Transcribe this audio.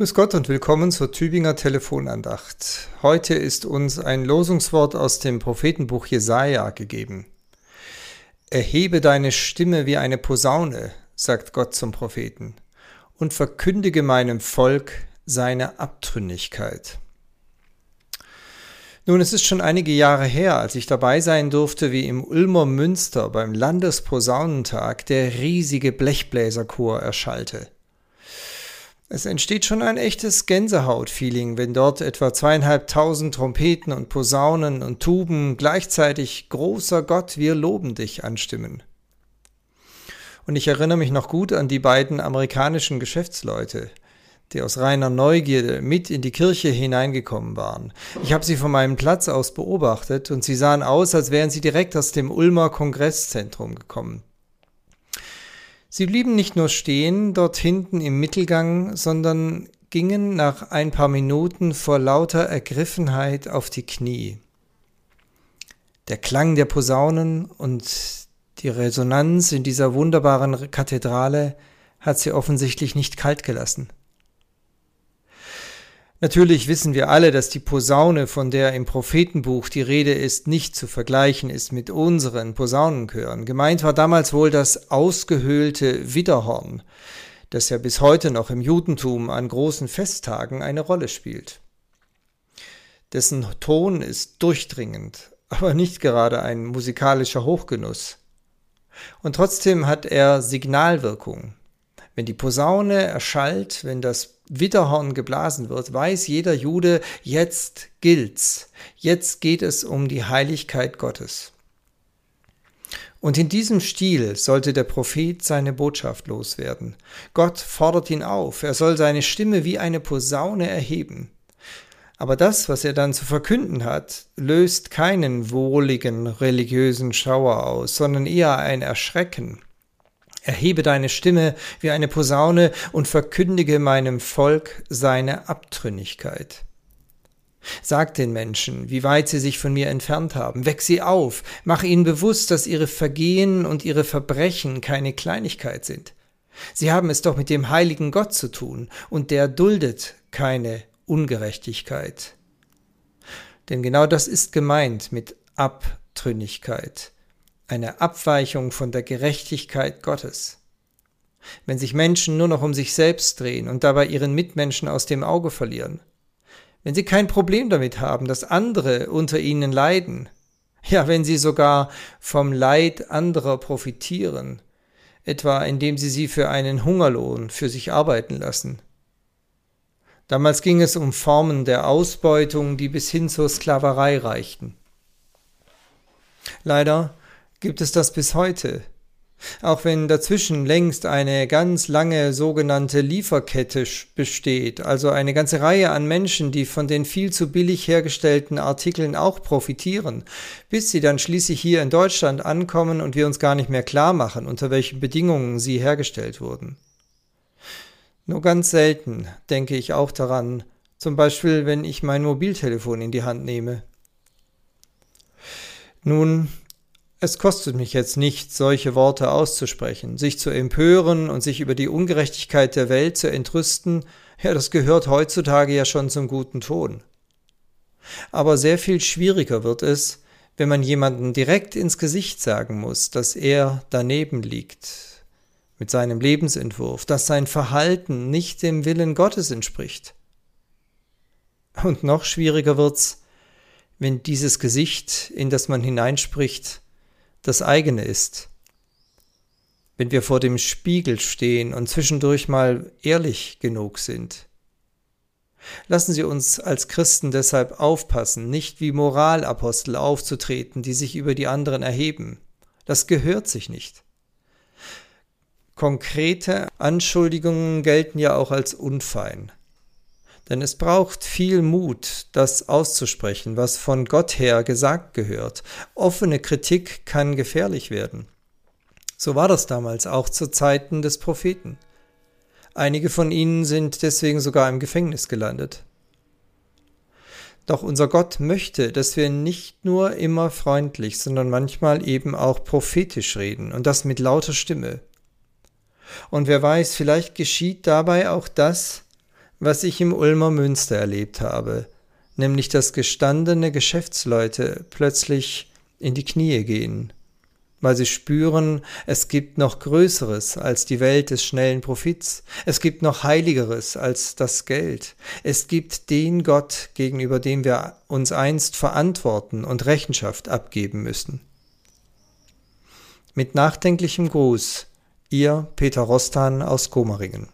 Grüß Gott und willkommen zur Tübinger Telefonandacht. Heute ist uns ein Losungswort aus dem Prophetenbuch Jesaja gegeben. Erhebe deine Stimme wie eine Posaune, sagt Gott zum Propheten, und verkündige meinem Volk seine Abtrünnigkeit. Nun, es ist schon einige Jahre her, als ich dabei sein durfte, wie im Ulmer Münster beim Landesposaunentag der riesige Blechbläserchor erschallte. Es entsteht schon ein echtes Gänsehaut-Feeling, wenn dort etwa 2500 Trompeten und Posaunen und Tuben gleichzeitig »Großer Gott, wir loben dich« anstimmen. Und ich erinnere mich noch gut an die beiden amerikanischen Geschäftsleute, die aus reiner Neugierde mit in die Kirche hineingekommen waren. Ich habe sie von meinem Platz aus beobachtet und sie sahen aus, als wären sie direkt aus dem Ulmer Kongresszentrum gekommen. Sie blieben nicht nur stehen dort hinten im Mittelgang, sondern gingen nach ein paar Minuten vor lauter Ergriffenheit auf die Knie. Der Klang der Posaunen und die Resonanz in dieser wunderbaren Kathedrale hat sie offensichtlich nicht kalt gelassen. Natürlich wissen wir alle, dass die Posaune, von der im Prophetenbuch die Rede ist, nicht zu vergleichen ist mit unseren Posaunenchören. Gemeint war damals wohl das ausgehöhlte Widderhorn, das ja bis heute noch im Judentum an großen Festtagen eine Rolle spielt. Dessen Ton ist durchdringend, aber nicht gerade ein musikalischer Hochgenuss. Und trotzdem hat er Signalwirkung. Wenn die Posaune erschallt, wenn das Widderhorn geblasen wird, weiß jeder Jude, jetzt gilt's. Jetzt geht es um die Heiligkeit Gottes. Und in diesem Stil sollte der Prophet seine Botschaft loswerden. Gott fordert ihn auf, er soll seine Stimme wie eine Posaune erheben. Aber das, was er dann zu verkünden hat, löst keinen wohligen religiösen Schauer aus, sondern eher ein Erschrecken. Erhebe deine Stimme wie eine Posaune und verkündige meinem Volk seine Abtrünnigkeit. Sag den Menschen, wie weit sie sich von mir entfernt haben. Weck sie auf, mach ihnen bewusst, dass ihre Vergehen und ihre Verbrechen keine Kleinigkeit sind. Sie haben es doch mit dem heiligen Gott zu tun, und der duldet keine Ungerechtigkeit. Denn genau das ist gemeint mit Abtrünnigkeit. Eine Abweichung von der Gerechtigkeit Gottes. Wenn sich Menschen nur noch um sich selbst drehen und dabei ihren Mitmenschen aus dem Auge verlieren. Wenn sie kein Problem damit haben, dass andere unter ihnen leiden. Ja, wenn sie sogar vom Leid anderer profitieren, etwa indem sie für einen Hungerlohn für sich arbeiten lassen. Damals ging es um Formen der Ausbeutung, die bis hin zur Sklaverei reichten. Leider gibt es das bis heute, auch wenn dazwischen längst eine ganz lange sogenannte Lieferkette besteht, also eine ganze Reihe an Menschen, die von den viel zu billig hergestellten Artikeln auch profitieren, bis sie dann schließlich hier in Deutschland ankommen und wir uns gar nicht mehr klar machen, unter welchen Bedingungen sie hergestellt wurden. Nur ganz selten denke ich auch daran, zum Beispiel, wenn ich mein Mobiltelefon in die Hand nehme. Nun, es kostet mich jetzt nicht, solche Worte auszusprechen, sich zu empören und sich über die Ungerechtigkeit der Welt zu entrüsten, ja, das gehört heutzutage ja schon zum guten Ton. Aber sehr viel schwieriger wird es, wenn man jemandem direkt ins Gesicht sagen muss, dass er daneben liegt, mit seinem Lebensentwurf, dass sein Verhalten nicht dem Willen Gottes entspricht. Und noch schwieriger wird's, wenn dieses Gesicht, in das man hineinspricht, das eigene ist. Wenn wir vor dem Spiegel stehen und zwischendurch mal ehrlich genug sind. Lassen Sie uns als Christen deshalb aufpassen, nicht wie Moralapostel aufzutreten, die sich über die anderen erheben. Das gehört sich nicht. Konkrete Anschuldigungen gelten ja auch als unfein. Denn es braucht viel Mut, das auszusprechen, was von Gott her gesagt gehört. Offene Kritik kann gefährlich werden. So war das damals auch zu Zeiten des Propheten. Einige von ihnen sind deswegen sogar im Gefängnis gelandet. Doch unser Gott möchte, dass wir nicht nur immer freundlich, sondern manchmal eben auch prophetisch reden, und das mit lauter Stimme. Und wer weiß, vielleicht geschieht dabei auch das, was ich im Ulmer Münster erlebt habe, nämlich dass gestandene Geschäftsleute plötzlich in die Knie gehen, weil sie spüren, es gibt noch Größeres als die Welt des schnellen Profits, es gibt noch Heiligeres als das Geld, es gibt den Gott, gegenüber dem wir uns einst verantworten und Rechenschaft abgeben müssen. Mit nachdenklichem Gruß, Ihr Peter Rostan aus Gomaringen.